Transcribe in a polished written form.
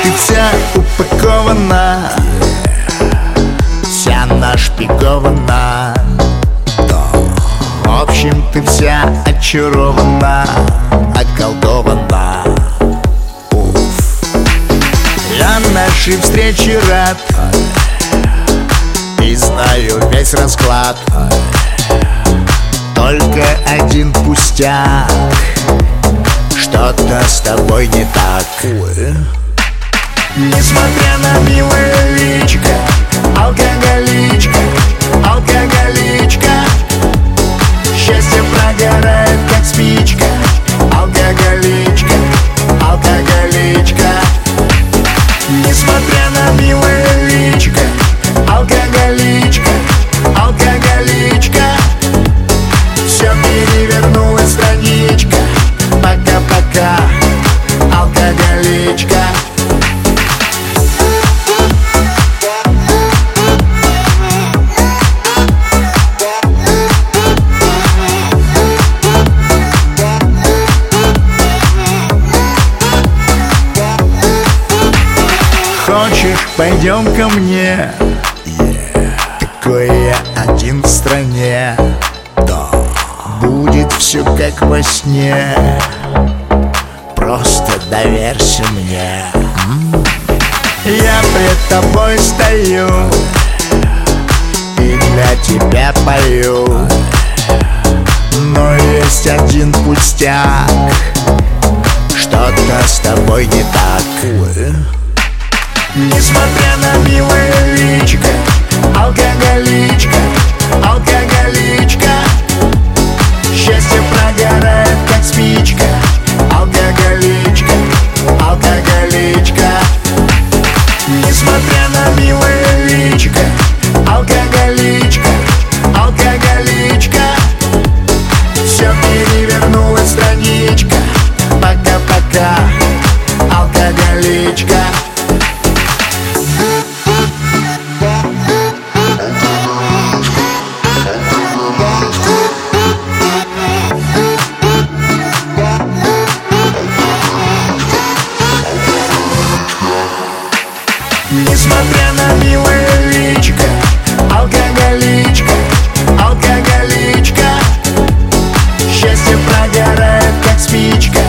ты вся упакована, вся нашпигована. В общем, ты вся очарована, околдована. Я нашей встрече рад и знаю весь расклад. Только один пустяк, что-то с тобой не так. Несмотря на милое личико, алкоголичка, алкоголичка. Счастье прогорает, как спичка, алкоголичка, алкоголичка. Несмотря на милое личико, алкоголичка, алкоголичка. Все перевернулась страничка, пока-пока, алкоголичка. Хочешь, пойдем ко мне? Такой я один в стране. Будет все как во сне. Просто доверься мне. Я пред тобой стою и для тебя пою. Но есть один пустяк, что-то с тобой не так. Несмотря на милое личико, алкоголичка, алкоголичка. Счастье прогорает, как спичка, алкоголичка, алкоголичка. Несмотря на милое личико, алкоголичка, алкоголичка. Все перевернулась страничка, пока-пока, алкоголичка. Несмотря на милое личико, алкоголичка, алкоголичка. Счастье прогорает, как спичка,